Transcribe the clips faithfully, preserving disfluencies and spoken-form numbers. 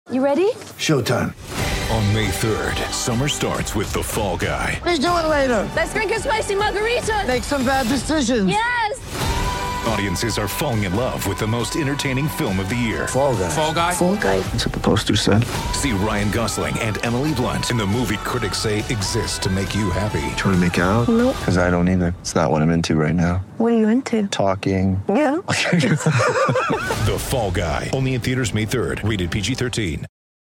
You ready? Showtime. On May third, summer starts with The Fall Guy. Let's do it later. Let's drink a spicy margarita. Make some bad decisions. Yes! Audiences are falling in love with the most entertaining film of the year. Fall Guy. Fall Guy? Fall Guy. That's what the poster said. See Ryan Gosling and Emily Blunt in the movie critics say exists to make you happy. Trying to make it out? Nope. Because I don't either. It's not what I'm into right now. What are you into? Talking. Yeah. The Fall Guy. Only in theaters May third. Rated P G thirteen.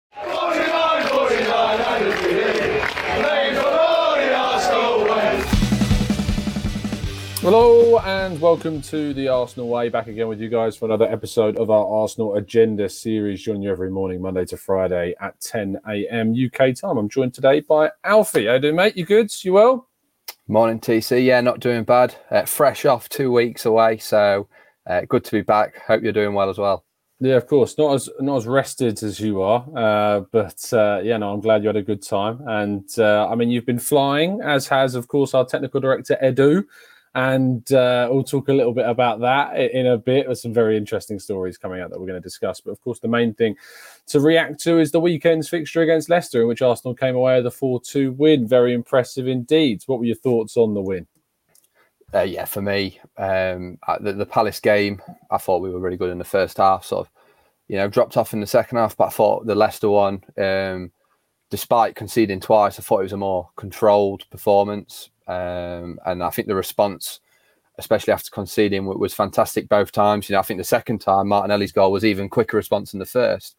Hello and welcome to the Arsenal Way. Back again with you guys for another episode of our Arsenal Agenda series. Joining you every morning, Monday to Friday at ten a.m. U K time. I'm joined today by Alfie. How you doing, mate? You good? You well? Morning, T C. Yeah, not doing bad. Uh, fresh off two weeks away, so uh, good to be back. Hope you're doing well as well. Yeah, of course. Not as not as rested as you are, uh, but uh, yeah, no, I'm glad you had a good time. And uh, I mean, you've been flying, as has, of course, our technical director Edu. And uh, we'll talk a little bit about that in a bit. There's some very interesting stories coming out that we're going to discuss. But of course, the main thing to react to is the weekend's fixture against Leicester, in which Arsenal came away with a four two win. Very impressive indeed. What were your thoughts on the win? Uh, yeah, for me, um, the, the Palace game, I thought we were really good in the first half. Sort of, you know, dropped off in the second half. But I thought the Leicester one, um, despite conceding twice, I thought it was a more controlled performance. Um, and I think the response, especially after conceding, was fantastic both times. You know, I think the second time Martinelli's goal was even quicker response than the first.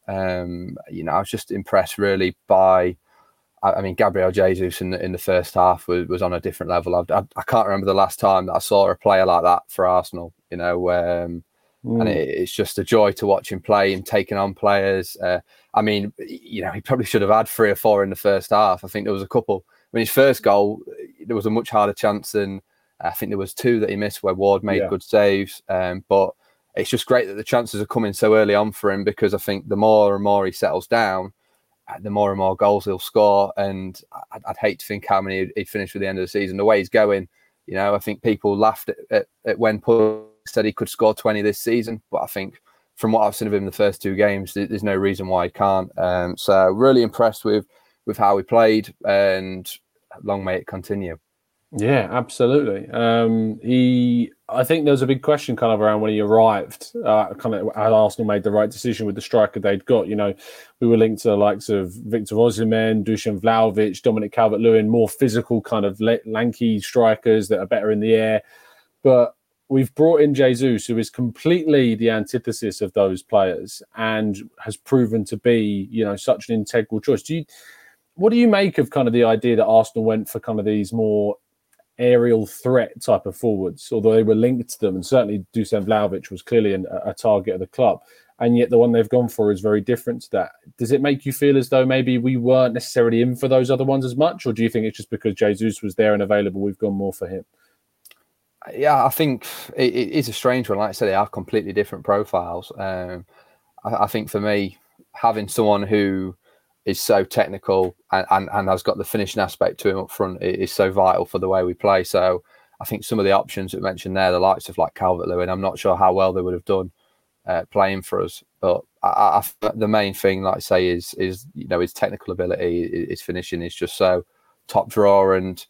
Um, you know, I was just impressed really by. I, I mean, Gabriel Jesus in the in the first half was, was on a different level. I, I, I can't remember the last time that I saw a player like that for Arsenal. You know, um, mm. and it, it's just a joy to watch him play and taking on players. Uh, I mean, you know, he probably should have had three or four in the first half. I think there was a couple. I mean, his first goal, there was a much harder chance than I think there was two that he missed where Ward made yeah. good saves. Um, but it's just great that the chances are coming so early on for him, because I think the more and more he settles down, the more and more goals he'll score. And I'd, I'd hate to think how many he'd finish with the end of the season. The way he's going, you know, I think people laughed at, at, at when Paul said he could score twenty this season. But I think from what I've seen of him in the first two games, there's no reason why he can't. Um, so really impressed with, with how he played, and long may it continue. Yeah, absolutely. Um, he, I think there was a big question kind of around when he arrived, uh, kind of how Arsenal made the right decision with the striker they'd got. You know, we were linked to the likes of Victor Osimhen, Dusan Vlahovic, Dominic Calvert-Lewin, more physical kind of lanky strikers that are better in the air. But we've brought in Jesus, who is completely the antithesis of those players and has proven to be, you know, such an integral choice. Do you? What do you make of kind of the idea that Arsenal went for kind of these more aerial threat type of forwards, although they were linked to them, and certainly Dusan Vlahovic was clearly an, a target of the club, and yet the one they've gone for is very different to that? Does it make you feel as though maybe we weren't necessarily in for those other ones as much, or do you think it's just because Jesus was there and available, we've gone more for him? Yeah, I think it, it is a strange one. Like I said, they are completely different profiles. Um, I, I think for me, having someone who is so technical and, and, and has got the finishing aspect to him up front is so vital for the way we play. So I think some of the options that we mentioned there, the likes of like Calvert-Lewin, I'm not sure how well they would have done uh, playing for us. But I, I, the main thing, like I say, is is you know his technical ability, his finishing is just so top drawer, and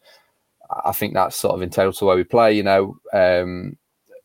I think that's sort of integral to the way we play. You know, um,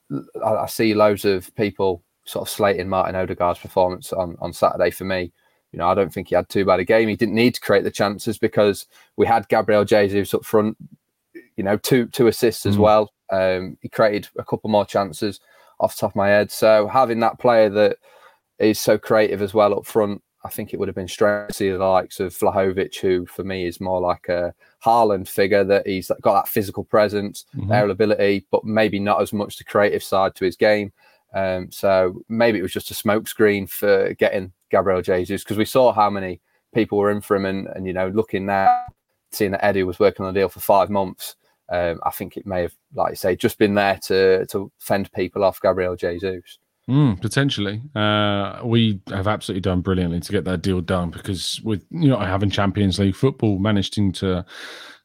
I, I see loads of people sort of slating Martin Odegaard's performance on on Saturday. For me, you know, I don't think he had too bad a game. He didn't need to create the chances because we had Gabriel Jesus up front, you know, two two assists as mm. well. Um, he created a couple more chances off the top of my head. So having that player that is so creative as well up front, I think it would have been strange to see the likes of Vlahovic, who for me is more like a Haaland figure, that he's got that physical presence, mm-hmm. aerial ability, but maybe not as much the creative side to his game. Um, so maybe it was just a smokescreen for getting Gabriel Jesus, because we saw how many people were in for him, and, and you know, looking now, seeing that Eddie was working on the deal for five months, um, I think it may have, like I say, just been there to to fend people off Gabriel Jesus. Mm, potentially. Uh, we have absolutely done brilliantly to get that deal done, because with, you know, having Champions League football, managing to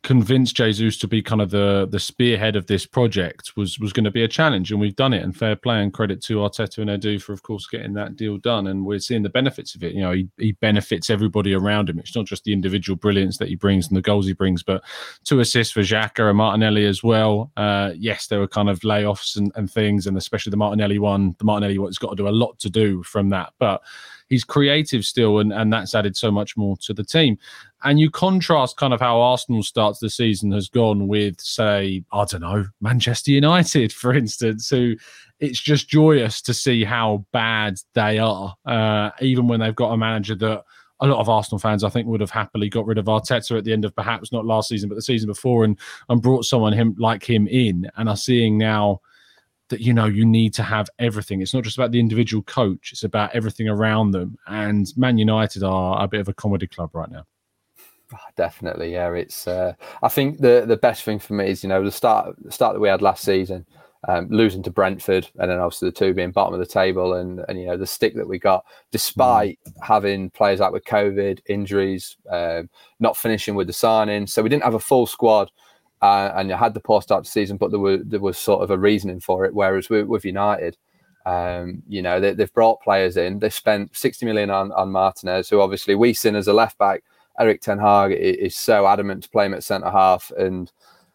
convinced Jesus to be kind of the the spearhead of this project was was going to be a challenge, and we've done it. And fair play and credit to Arteta and Edu for, of course, getting that deal done. And we're seeing the benefits of it. You know, he, he benefits everybody around him. It's not just the individual brilliance that he brings and the goals he brings, but two assists for Xhaka and Martinelli as well. Uh, yes, there were kind of layoffs and, and things, and especially the Martinelli one. The Martinelli one's got to do a lot to do from that, but he's creative still, and, and that's added so much more to the team. And you contrast kind of how Arsenal's start to the season has gone with, say, I don't know, Manchester United, for instance, who it's just joyous to see how bad they are, uh, even when they've got a manager that a lot of Arsenal fans, I think, would have happily got rid of Arteta at the end of perhaps not last season, but the season before, and, and brought someone him like him in, and are seeing now that, you know, you need to have everything. It's not just about the individual coach, it's about everything around them. And Man United are a bit of a comedy club right now. Definitely, yeah. It's. Uh, I think the the best thing for me is, you know, the start the start that we had last season, um, losing to Brentford, and then obviously the two being bottom of the table, and and you know the stick that we got, despite mm. having players out with COVID, injuries, um, not finishing with the signing, so we didn't have a full squad, uh, and you had the poor start to the season, but there were there was sort of a reasoning for it. Whereas with, with United, um, you know, they, they've brought players in, they spent sixty million on on Martinez, who obviously we seen as a left back. Eric Ten Hag is so adamant to play him at centre half, and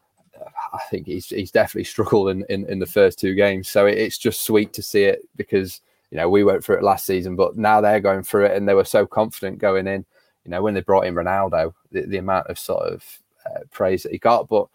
I think he's he's definitely struggled in, in, in the first two games. So it's just sweet to see it, because, you know, we went through it last season, but now they're going through it, and they were so confident going in. You know, when they brought in Ronaldo, the, the amount of sort of uh, praise that he got. But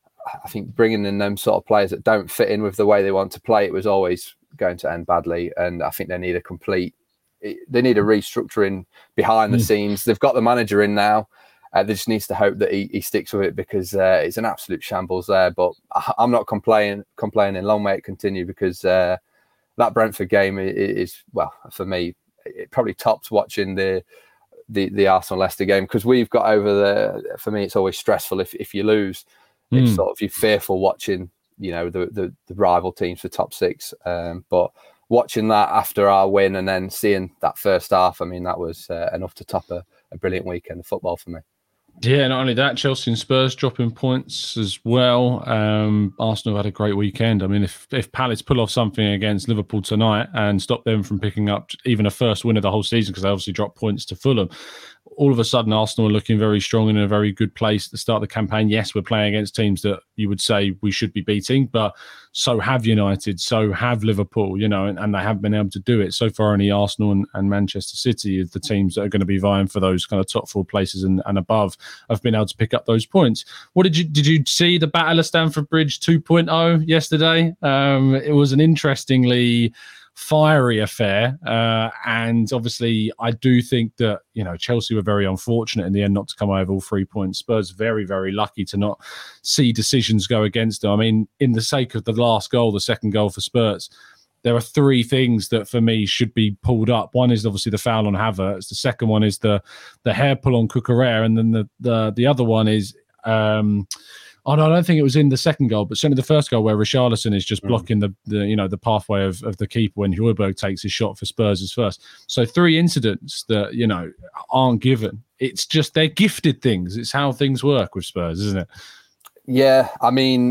I think bringing in them sort of players that don't fit in with the way they want to play, it was always going to end badly. And I think they need a complete. They need a restructuring behind the mm. scenes. They've got the manager in now. Uh, they just needs to hope that he, he sticks with it, because uh, it's an absolute shambles there. But I, I'm not complaining. Complaining. Long may it continue, because uh, that Brentford game is, is, well, for me, it probably tops watching the the, the Arsenal Leicester game, because we've got over the. For me, it's always stressful if, if you lose. Mm. It's sort of you're fearful watching, you know, the the, the rival teams for top six. Um, but watching that after our win, and then seeing that first half, I mean, that was uh, enough to top a, a brilliant weekend of football for me. Yeah, not only that, Chelsea and Spurs dropping points as well. Um, Arsenal had a great weekend. I mean, if if Palace pull off something against Liverpool tonight and stop them from picking up even a first win of the whole season, because they obviously dropped points to Fulham, all of a sudden Arsenal are looking very strong and in a very good place at the start of the campaign. Yes, we're playing against teams that you would say we should be beating, but so have United, so have Liverpool, you know, and, and they haven't been able to do it. So far, only Arsenal and, and Manchester City are the teams that are going to be vying for those kind of top four places and, and above have been able to pick up those points. What did you did you see the Battle of Stamford Bridge two point oh yesterday? Um, it was an interestingly fiery affair, uh, and obviously I do think that, you know, Chelsea were very unfortunate in the end not to come over all three points. Spurs very, very lucky to not see decisions go against them. I mean, in the sake of the last goal, the second goal for Spurs, there are three things that for me should be pulled up. One is obviously the foul on Havertz. The second one is the the hair pull on Cucurella, and then the the the other one is. Um, Oh, no, I don't think it was in the second goal, but certainly the first goal where Richarlison is just blocking the, the you know the pathway of, of the keeper when Højbjerg takes his shot for Spurs as first. So three incidents that, you know, aren't given. It's just they're gifted things. It's how things work with Spurs, isn't it? Yeah, I mean,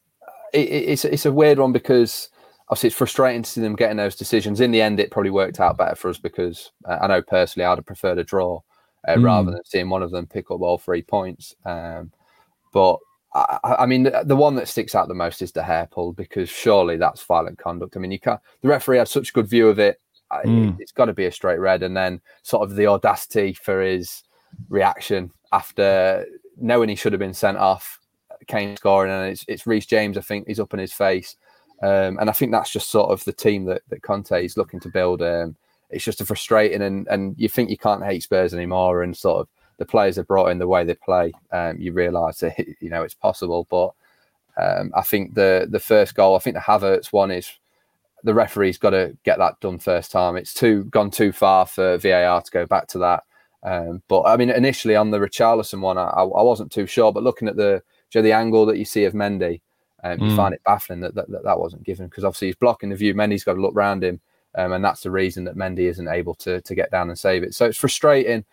it, it's it's a weird one, because obviously it's frustrating to see them getting those decisions. In the end, it probably worked out better for us, because uh, I know personally I'd have preferred a draw uh, mm. rather than seeing one of them pick up all three points. Um, but I, I mean, the, the one that sticks out the most is the hair pull, because surely that's violent conduct. I mean, you can't. The referee had such a good view of it. Mm. It it's got to be a straight red. And then sort of the audacity for his reaction after knowing he should have been sent off, Kane scoring, and it's it's Reece James. I think he's up in his face, um, and I think that's just sort of the team that that Conte is looking to build. Um, it's just a frustrating, and and you think you can't hate Spurs anymore, and sort of. The players are brought in the way they play. Um, you realise that, you know, it's possible. But um, I think the the first goal, I think the Havertz one is the referee's got to get that done first time. It's too gone too far for V A R to go back to that. Um, but I mean, initially on the Richarlison one, I, I wasn't too sure. But looking at the you know, the angle that you see of Mendy, um, mm. you find it baffling that that, that that wasn't given, because obviously he's blocking the view. Mendy's got to look round him, um, and that's the reason that Mendy isn't able to to get down and save it. So it's frustrating.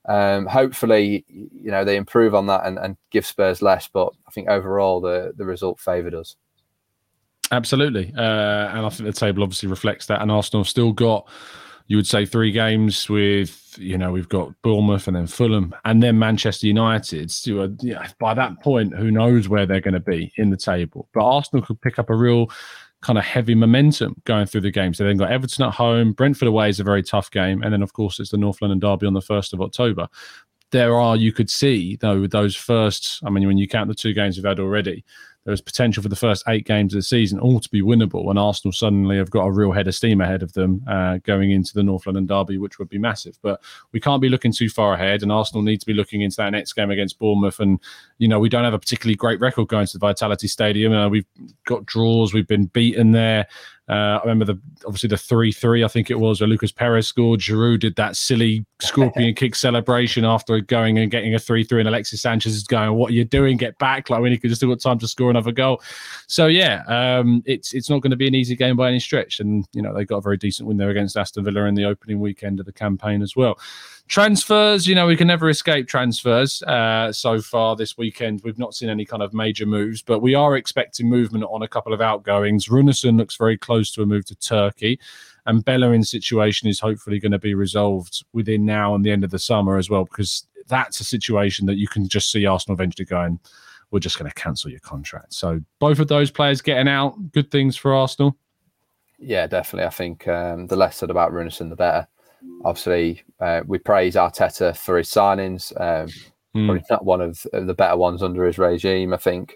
Um, hopefully, you know, they improve on that and, and give Spurs less. But I think overall, the, the result favoured us. Absolutely. Uh, and I think the table obviously reflects that. And Arsenal have still got, you would say, three games with, you know, we've got Bournemouth and then Fulham and then Manchester United. So, uh, yeah, by that point, who knows where they're going to be in the table. But Arsenal could pick up a real kind of heavy momentum going through the games. So they've got Everton at home. Brentford away is a very tough game. And then, of course, it's the North London derby on the first of October. There are, you could see, though, with those first, I mean, when you count the two games we've had already, there is potential for the first eight games of the season all to be winnable, and Arsenal suddenly have got a real head of steam ahead of them uh, going into the North London derby, which would be massive. But we can't be looking too far ahead, and Arsenal need to be looking into that next game against Bournemouth. And, you know, we don't have a particularly great record going to the Vitality Stadium. Uh, we've got draws. We've been beaten there. Uh, I remember the obviously the three three, I think it was, where Lucas Perez scored. Giroud did that silly scorpion kick celebration after going and getting a three three, and Alexis Sanchez is going, what are you doing? Get back. Like, when he could just still got time to score another goal. So, yeah, um, it's it's not going to be an easy game by any stretch. And, you know, they got a very decent win there against Aston Villa in the opening weekend of the campaign as well. Transfers, you know, we can never escape transfers. Uh, so far this weekend, we've not seen any kind of major moves, but we are expecting movement on a couple of outgoings. Runarsson looks very close to a move to Turkey, and Bellerin's situation is hopefully going to be resolved within now and the end of the summer as well, because that's a situation that you can just see Arsenal eventually going, we're just going to cancel your contract. So both of those players getting out, good things for Arsenal. Yeah, definitely. I think um, the less said about Runarsson, the better. Obviously, uh, we praise Arteta for his signings. Um, mm. Probably not one of the better ones under his regime, I think.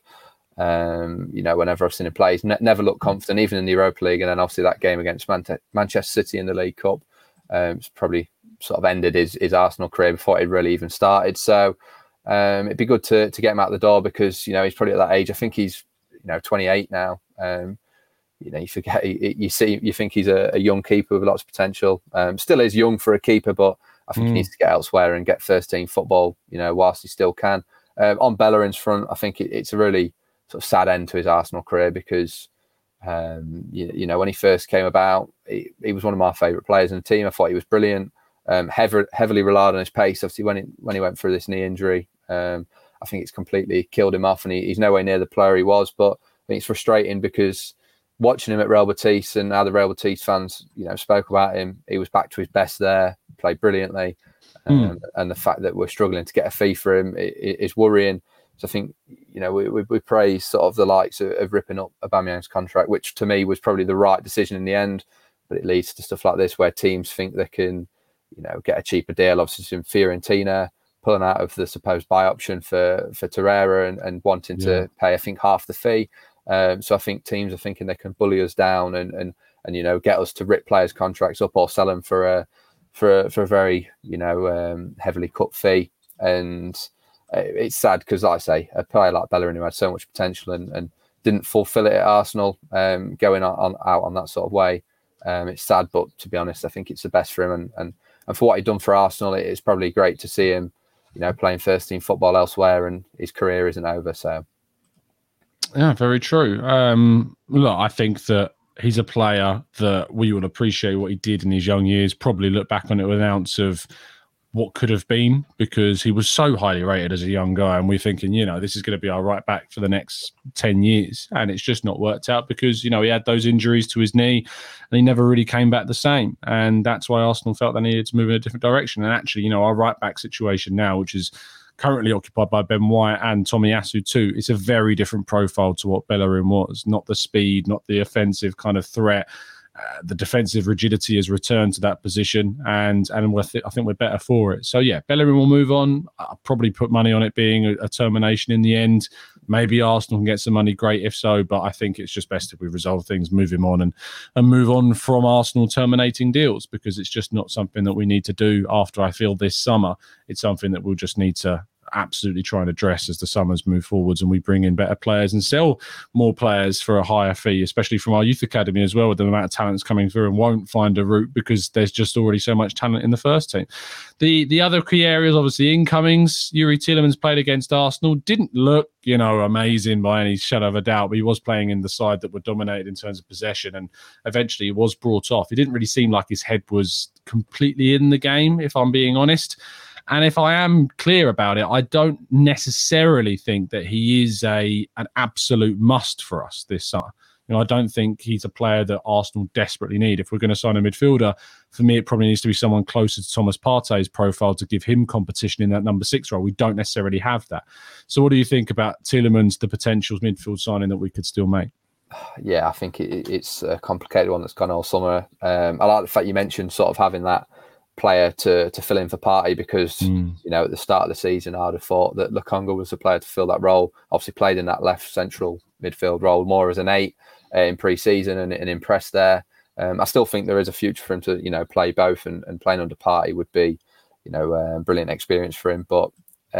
Um, you know, whenever I've seen him play, he's ne- never looked confident, even in the Europa League. And then obviously that game against Man- Manchester City in the League Cup, um, it's probably sort of ended his, his Arsenal career before it really even started. So um, it'd be good to to get him out the door, because, you know, he's probably at that age. I think he's, you know, twenty-eight now. Um, You know, you forget, you see, you think he's a, a young keeper with lots of potential. Um, still is young for a keeper, but I think mm. he needs to get elsewhere and get first team football, you know, whilst he still can. Um, on Bellerin's front, I think it, it's a really sort of sad end to his Arsenal career, because, um, you, you know, when he first came about, he, he was one of my favourite players in the team. I thought he was brilliant, um, heavy, heavily relied on his pace. Obviously, when, it, when he went through this knee injury, um, I think it's completely killed him off, and he, he's nowhere near the player he was. But I think it's frustrating, because watching him at Real Betis and how the Real Betis fans, you know, spoke about him, he was back to his best there, played brilliantly. Mm. Um, and the fact that we're struggling to get a fee for him is worrying. So I think, you know, we, we, we praise sort of the likes of, of ripping up Aubameyang's contract, which to me was probably the right decision in the end. But it leads to stuff like this where teams think they can, you know, get a cheaper deal. Obviously, Fiorentina pulling out of the supposed buy option for, for Torreira and, and wanting yeah. to pay, I think, half the fee. Um, so I think teams are thinking they can bully us down and, and, and, you know, get us to rip players' contracts up or sell them for a, for a, for a very, you know, um, heavily cut fee. And it's sad because, like I say, a player like Bellerin who had so much potential and, and didn't fulfill it at Arsenal, um, going on, on out on that sort of way. Um, it's sad, but to be honest, I think it's the best for him. And, and, and for what he'd done for Arsenal, it is probably great to see him, you know, playing first team football elsewhere, and his career isn't over. So. Yeah, very true. Um, look, I think that he's a player that we will appreciate what he did in his young years, probably look back on it with an ounce of what could have been, because he was so highly rated as a young guy, and we're thinking, you know, this is going to be our right back for the next ten years. And it's just not worked out because, you know, he had those injuries to his knee and he never really came back the same. And that's why Arsenal felt they needed to move in a different direction. And actually, you know, our right back situation now, which is currently occupied by Ben White and Tomiyasu too, it's a very different profile to what Bellerin was. Not the speed, not the offensive kind of threat. Uh, the defensive rigidity has returned to that position, and and we're th- I think we're better for it. So yeah, Bellerin will move on. I'll probably put money on it being a, a termination in the end. Maybe Arsenal can get some money, great if so, but I think it's just best if we resolve things, move him on, and and move on from Arsenal terminating deals, because it's just not something that we need to do after, I feel, this summer. It's something that we'll just need to absolutely try and address as the summers move forwards and we bring in better players and sell more players for a higher fee, especially from our youth academy as well, with the amount of talents coming through, and won't find a route because there's just already so much talent in the first team. The the other key areas, obviously, incomings. Yuri Tielemans played against Arsenal, didn't look, you know, amazing by any shadow of a doubt, but he was playing in the side that were dominated in terms of possession, and eventually he was brought off. It didn't really seem like his head was completely in the game, if I'm being honest. And if I am clear about it, I don't necessarily think that he is a an absolute must for us this summer. You know, I don't think he's a player that Arsenal desperately need. If we're going to sign a midfielder, for me, it probably needs to be someone closer to Thomas Partey's profile to give him competition in that number six role. We don't necessarily have that. So what do you think about Tielemans, the potential midfield signing that we could still make? Yeah, I think it, it's a complicated one that's gone all summer. Um, I like the fact you mentioned sort of having that player to to fill in for Partey because, mm. you know, at the start of the season, I'd have thought that Lokonga was the player to fill that role. Obviously played in that left central midfield role more as an eight. Uh, in pre-season and, and impressed there. Um, I still think there is a future for him to, you know, play both, and, and playing under Partey would be, you know, a brilliant experience for him. But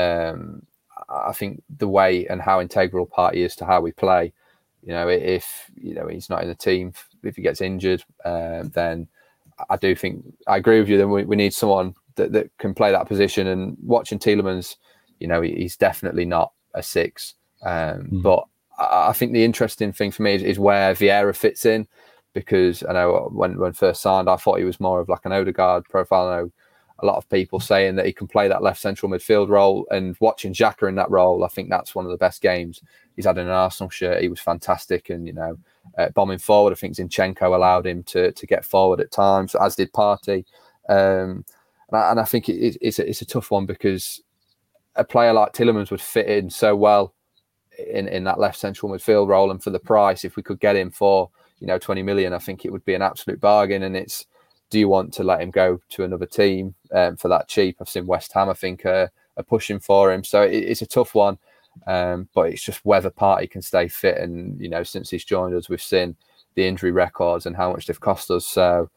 um, I think the way and how integral Partey is to how we play, you know, if, you know, he's not in the team, if he gets injured, um, then I do think, I agree with you, then we, we need someone that, that can play that position. And watching Tielemans, you know, he, he's definitely not a six. Um, mm. But I think the interesting thing for me is, is where Vieira fits in, because I know when when first signed, I thought he was more of like an Odegaard profile. I know a lot of people saying that he can play that left central midfield role, and watching Xhaka in that role, I think that's one of the best games he's had in an Arsenal shirt. He was fantastic, and you know, uh, bombing forward, I think Zinchenko allowed him to to get forward at times, as did Partey. Um, and, I, and I think it, it's a, it's a tough one because a player like Tielemans would fit in so well in, in that left central midfield role, and for the price, if we could get him for, you know, twenty million, I think it would be an absolute bargain. And it's, do you want to let him go to another team um, for that cheap? I've seen West Ham, I think, uh, are pushing for him. So it, it's a tough one, um, but it's just whether Partey can stay fit. And, you know, since he's joined us, we've seen the injury records and how much they've cost us. So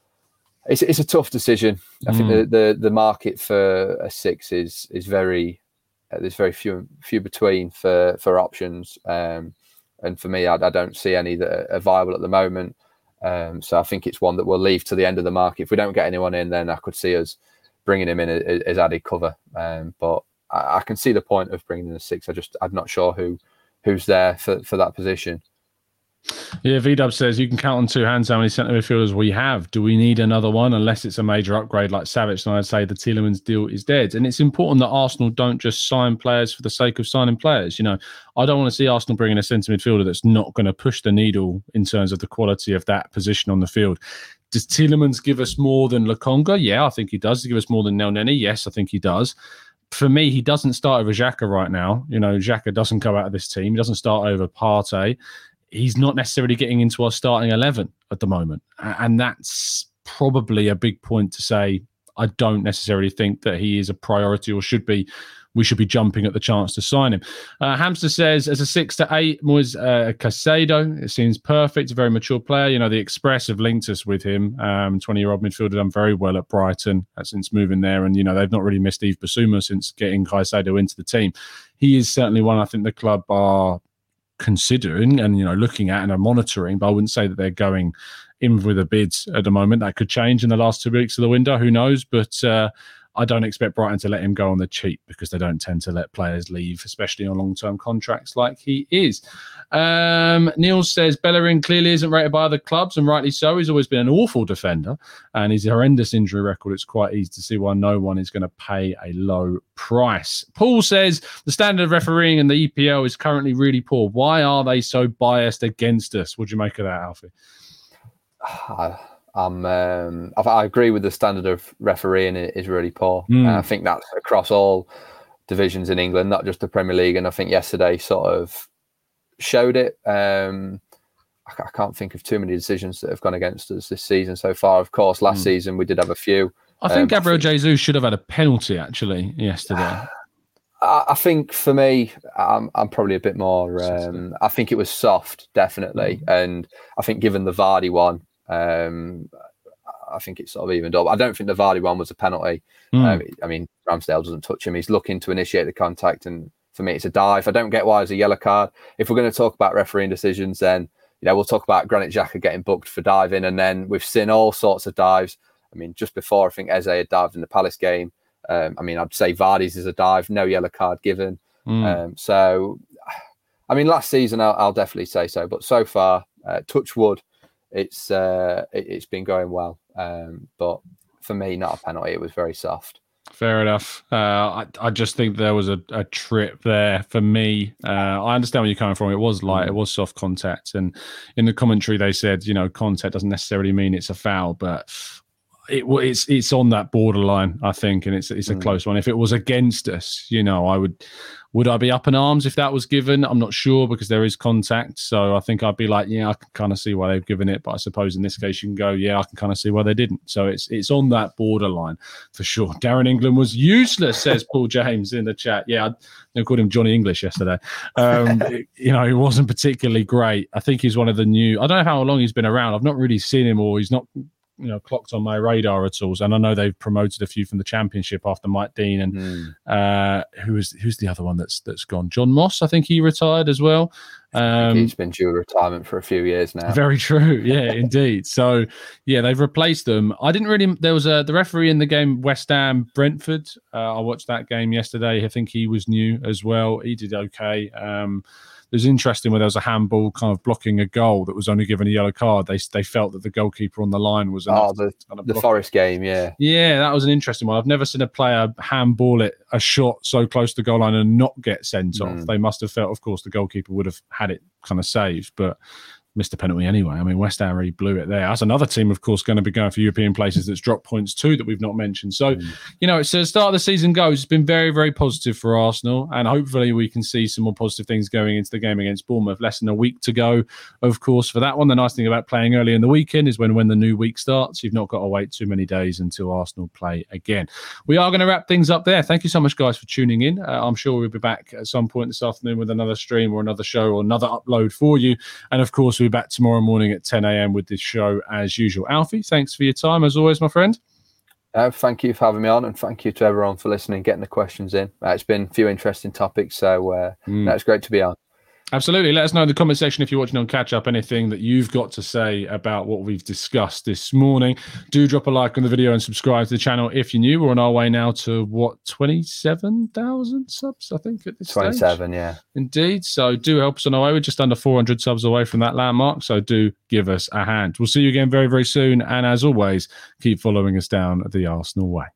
it's it's a tough decision. I mm. think the, the the market for a six is is very, uh, there's very few few between for for options. Um, and for me, I, I don't see any that are viable at the moment. Um, so I think it's one that we'll leave to the end of the market. If we don't get anyone in, then I could see us bringing him in as, as added cover. Um, but I, I can see the point of bringing in a six. I just, I'm not sure who who's there for, for that position. Yeah, V-Dub says you can count on two hands how many centre midfielders we have. Do we need another one? Unless it's a major upgrade like Savic, and I'd say the Tielemans deal is dead. And it's important that Arsenal don't just sign players for the sake of signing players. You know, I don't want to see Arsenal bring in a centre midfielder that's not going to push the needle in terms of the quality of that position on the field. Does Tielemans give us more than Lokonga? Yeah, I think he does. Does he give us more than Elneny? Yes, I think he does. For me, he doesn't start over Xhaka right now. You know, Xhaka doesn't go out of this team. He doesn't start over Partey. He's not necessarily getting into our starting eleven at the moment. And that's probably a big point to say, I don't necessarily think that he is a priority or should be. We should be jumping at the chance to sign him. Uh, Hamster says, as a six to eight, Moise uh, Caicedo, it seems perfect, a very mature player. You know, the Express have linked us with him. Um, twenty-year-old midfielder, done very well at Brighton uh, since moving there. And, you know, they've not really missed Yves Bissouma since getting Caicedo into the team. He is certainly one I think the club are considering and, you know, looking at and are monitoring, but I wouldn't say that they're going in with a bid at the moment. That could change in the last two weeks of the window, who knows? But uh, I don't expect Brighton to let him go on the cheap, because they don't tend to let players leave, especially on long-term contracts like he is. Um, Neil says Bellerin clearly isn't rated by other clubs, and rightly so. He's always been an awful defender, and his horrendous injury record, it's quite easy to see why no one is going to pay a low price. Paul says the standard of refereeing in the E P L is currently really poor. Why are they so biased against us? What do you make of that, Alfie? Uh, Um, um, I, I agree with the standard of refereeing is really poor. Mm. Uh, I think that's across all divisions in England, not just the Premier League. And I think yesterday sort of showed it. Um, I, I can't think of too many decisions that have gone against us this season so far. Of course, last mm. season we did have a few. I think um, Gabriel I think, Jesus should have had a penalty actually yesterday. I, I think for me, I'm, I'm probably a bit more. Um, I think it was soft, definitely, mm. and I think given the Vardy one. Um, I think it's sort of evened up. I don't think the Vardy one was a penalty. Mm. Um, I mean, Ramsdale doesn't touch him. He's looking to initiate the contact, and for me, it's a dive. I don't get why it's a yellow card. If we're going to talk about refereeing decisions, then you know we'll talk about Granit Xhaka getting booked for diving, and then we've seen all sorts of dives. I mean, just before I think Eze had dived in the Palace game. Um, I mean, I'd say Vardy's is a dive, no yellow card given. Mm. Um, so, I mean, last season I'll, I'll definitely say so, but so far, uh, touch wood. It's uh, it, it's been going well, um, but for me, not a penalty. It was very soft. Fair enough. Uh, I, I just think there was a, a trip there for me. Uh, I understand where you're coming from. It was light, it was soft contact. And in the commentary, they said, you know, contact doesn't necessarily mean it's a foul, but it, it's it's on that borderline, I think, and it's it's a mm. close one. If it was against us, you know, I would would I be up in arms if that was given? I'm not sure because there is contact. So I think I'd be like, yeah, I can kind of see why they've given it. But I suppose in this case you can go, yeah, I can kind of see why they didn't. So it's it's on that borderline for sure. Darren England was useless, says Paul James in the chat. Yeah, I called him Johnny English yesterday. Um, it, you know, he wasn't particularly great. I think he's one of the new, I don't know how long he's been around. I've not really seen him, or he's not, you know, clocked on my radar at all. And I know they've promoted a few from the Championship after Mike Dean and mm. uh, who is who's the other one that's that's gone? John Moss, I think he retired as well. Um, he's been due retirement for a few years now. Very true, yeah, indeed. So yeah, they've replaced them. I didn't really. There was a the referee in the game West Ham Brentford. Uh, I watched that game yesterday. I think he was new as well. He did okay. Um, It was interesting where there was a handball kind of blocking a goal that was only given a yellow card. They they felt that the goalkeeper on the line was enough oh the, to kind of the Forest game, yeah, yeah, that was an interesting one. I've never seen a player handball it a shot so close to the goal line and not get sent mm. off. They must have felt, of course, the goalkeeper would have had it kind of saved, but missed a penalty anyway. I mean, West Ham really blew it there. That's another team, of course, going to be going for European places that's dropped points too that we've not mentioned. So, mm. you know, so the start of the season goes. It's been very, very positive for Arsenal, and hopefully we can see some more positive things going into the game against Bournemouth. Less than a week to go, of course, for that one. The nice thing about playing early in the weekend is when, when the new week starts, you've not got to wait too many days until Arsenal play again. We are going to wrap things up there. Thank you so much, guys, for tuning in. Uh, I'm sure we'll be back at some point this afternoon with another stream or another show or another upload for you. And, of course, we'll be back tomorrow morning at ten a.m. with this show as usual. Alfie, thanks for your time as always, my friend. Uh, thank you for having me on, and thank you to everyone for listening, getting the questions in. Uh, it's been a few interesting topics, so uh, mm. no, it's great to be on. Absolutely. Let us know in the comment section if you're watching on Catch Up, anything that you've got to say about what we've discussed this morning. Do drop a like on the video and subscribe to the channel if you're new. We're on our way now to, what, twenty-seven thousand subs, I think, at this twenty-seven, stage? Yeah. Indeed. So do help us on our way. We're just under four hundred subs away from that landmark, so do give us a hand. We'll see you again very, very soon. And as always, keep following us down the Arsenal way.